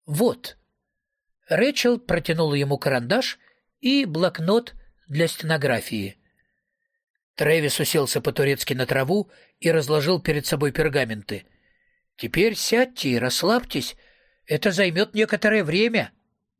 Вот». Рэчел протянула ему карандаш и блокнот для стенографии. Трэвис уселся по-турецки на траву и разложил перед собой пергаменты. «Теперь сядьте и расслабьтесь. Это займет некоторое время».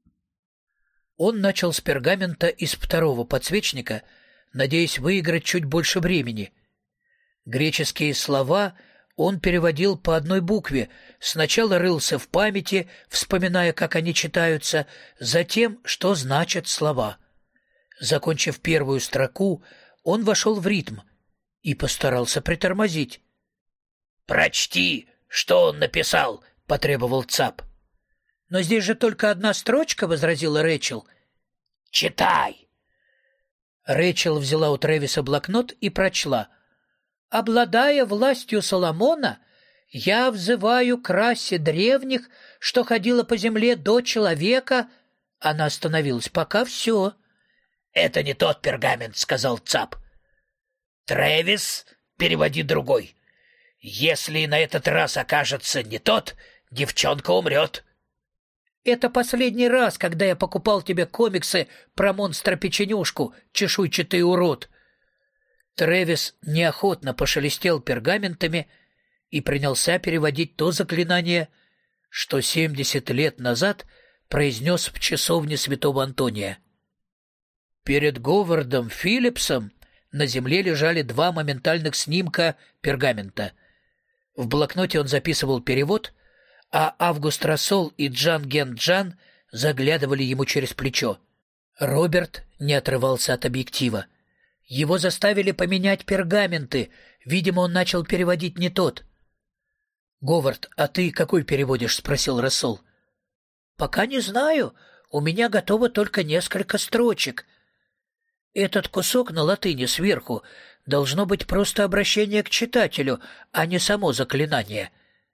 Он начал с пергамента из второго подсвечника, надеясь выиграть чуть больше времени. Греческие слова он переводил по одной букве, сначала рылся в памяти, вспоминая, как они читаются, затем, что значат слова. Закончив первую строку, он вошел в ритм и постарался притормозить. «Прочти, что он написал», — потребовал Цап. «Но здесь же только одна строчка», — возразила Рэчел. «Читай». Рэчел взяла у Трэвиса блокнот и прочла. «Обладая властью Соломона, я взываю к расе древних, что ходила по земле до человека». Она остановилась. «Пока все». «Это не тот пергамент», — сказал Цап. «Трэвис, переводи другой. Если на этот раз окажется не тот, девчонка умрет». «Это последний раз, когда я покупал тебе комиксы про монстра-печенюшку, чешуйчатый урод». Трэвис неохотно пошелестел пергаментами и принялся переводить то заклинание, что 70 лет назад произнес в часовне святого Антония. Перед Говардом Филлипсом на земле лежали 2 моментальных снимка пергамента. В блокноте он записывал перевод, а Август Рассол и Джан Ген Джан заглядывали ему через плечо. Роберт не отрывался от объектива. Его заставили поменять пергаменты. Видимо, он начал переводить не тот. «Говард, а ты какой переводишь?» — спросил Рассол. «Пока не знаю. У меня готово только несколько строчек. Этот кусок на латыни сверху должно быть просто обращение к читателю, а не само заклинание.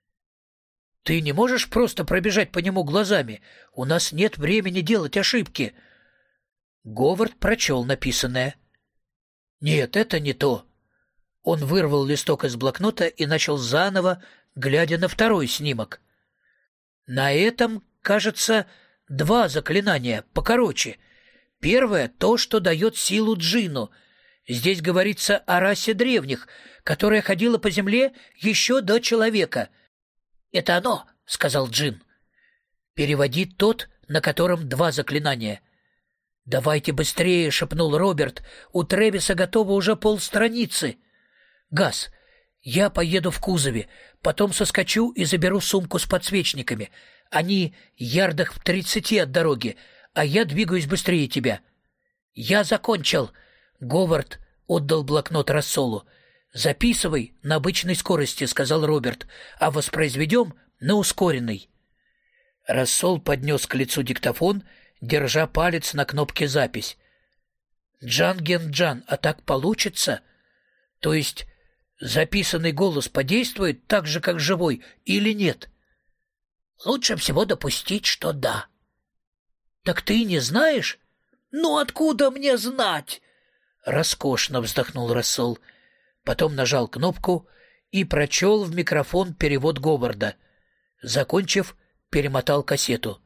Ты не можешь просто пробежать по нему глазами? У нас нет времени делать ошибки». Говард прочел написанное. «Нет, это не то». Он вырвал листок из блокнота и начал заново, глядя на второй снимок. «На этом, кажется, 2 заклинания, покороче. Первое — то, что дает силу джинну. Здесь говорится о расе древних, которая ходила по земле еще до человека». «Это оно», — сказал Джин. «Переводи тот, на котором 2 заклинания». «Давайте быстрее», — шепнул Роберт. «У Трэвиса готово уже полстраницы». «Газ, я поеду в кузове, потом соскочу и заберу сумку с подсвечниками. Они ярдах в 30 от дороги, а я двигаюсь быстрее тебя». «Я закончил». Говард отдал блокнот Рассолу. «Записывай на обычной скорости», — сказал Роберт, «а воспроизведем на ускоренной». Рассол поднес к лицу диктофон, держа палец на кнопке «Запись». «Джан Ген Джан, а так получится? То есть записанный голос подействует так же, как живой, или нет?» «Лучше всего допустить, что да». «Так ты не знаешь?» «Ну откуда мне знать?» Роскошно вздохнул Рассол. Потом нажал кнопку и прочел в микрофон перевод Говарда. Закончив, перемотал кассету.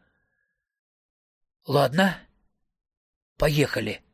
«Ладно, поехали».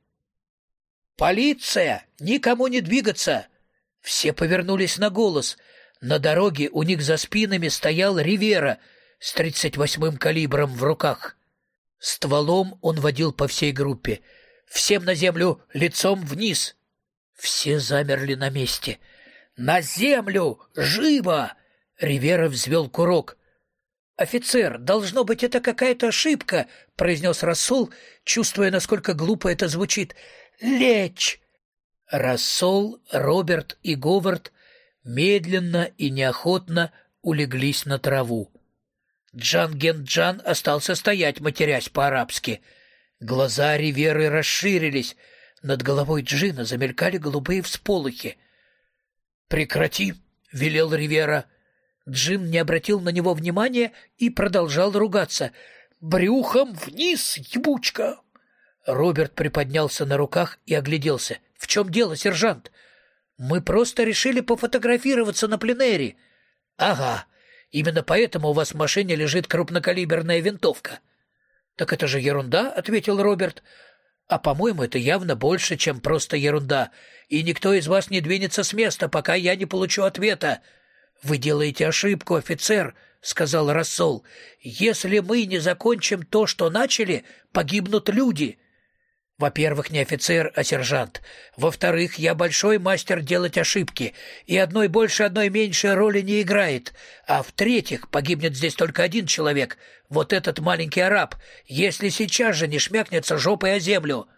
«Полиция! Никому не двигаться!» Все повернулись на голос. На дороге у них за спинами стоял Ривера с 38-м калибром в руках. Стволом он водил по всей группе. «Всем на землю, лицом вниз!» Все замерли на месте. «На землю! Живо!» Ривера взвел курок. «Офицер, должно быть, это какая-то ошибка», — произнес Рассол, чувствуя, насколько глупо это звучит. «Лечь!» Рассол, Роберт и Говард медленно и неохотно улеглись на траву. Джан Ген Джан остался стоять, матерясь по-арабски. Глаза Риверы расширились. Над головой Джина замелькали голубые всполохи. «Прекрати!» — велел Ривера. Джин не обратил на него внимания и продолжал ругаться. «Брюхом вниз, ебучка!» Роберт приподнялся на руках и огляделся. «В чем дело, сержант?» «Мы просто решили пофотографироваться на пленэре». «Ага, Именно поэтому у вас в машине лежит крупнокалиберная винтовка». «Так это же ерунда», — ответил Роберт. «А, по-моему, это явно больше, чем просто ерунда, и никто из вас не двинется с места, пока я не получу ответа». «Вы делаете ошибку, офицер», — сказал Рассол. «Если мы не закончим то, что начали, погибнут люди». «Во-первых, не офицер, а сержант. Во-вторых, я большой мастер делать ошибки, и одной больше, одной меньше роли не играет. А в-третьих, погибнет здесь только один человек, вот этот маленький араб, если сейчас же не шмякнется жопой о землю».